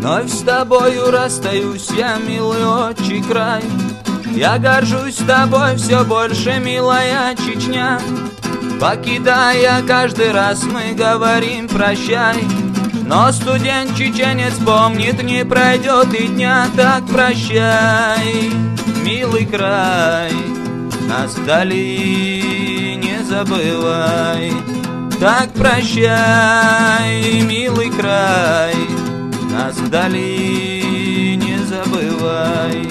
Вновь с тобою расстаюсь я, милый отчий край. Я горжусь тобой все больше, милая Чечня. Покидая каждый раз, мы говорим прощай. Но студент-чеченец помнит, не пройдет и дня. Так прощай, милый край, нас вдали не забывай. Так прощай, милый край, нас вдали не забывай.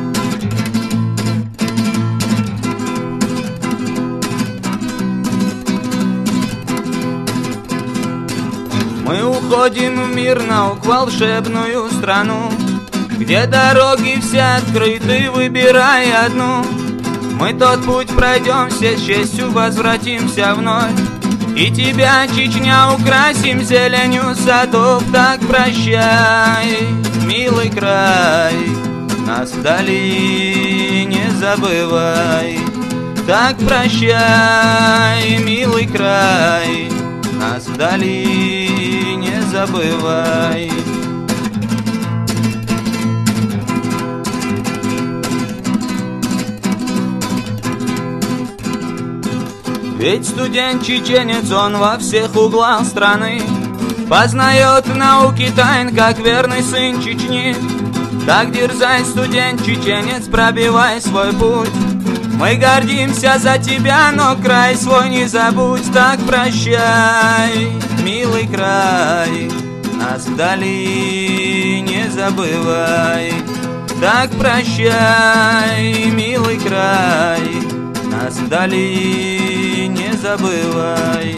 Мы уходим в мир наук, волшебную страну, где дороги все открыты, выбирай одну. Мы тот путь пройдем все с честью, возвратимся вновь, и тебя, Чечня, украсим зеленью садов. Так прощай, милый край, нас вдали не забывай. Так прощай, милый край, нас вдали не забывай. Ведь студент-чеченец, он во всех углах страны познает науки тайн, как верный сын Чечни. Так дерзай, студент-чеченец, пробивай свой путь. Мы гордимся за тебя, но край свой не забудь. Так прощай, милый край, нас вдали не забывай. Так прощай, милый край, нас вдали не забывай.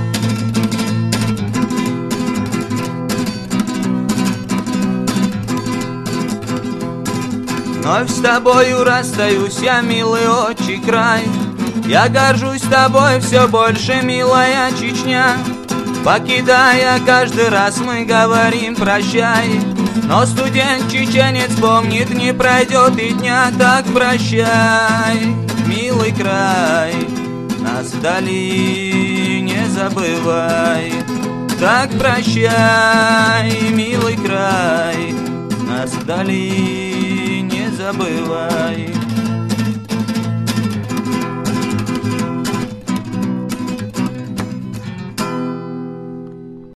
Вновь с тобою расстаюсь я, милый отчий край. Я горжусь тобой все больше, милая Чечня. Покидая каждый раз, мы говорим прощай. Но студент-чеченец помнит, не пройдет и дня. Так прощай, милый край, нас вдали не забывай. Так прощай, милый край, нас вдали не забывай.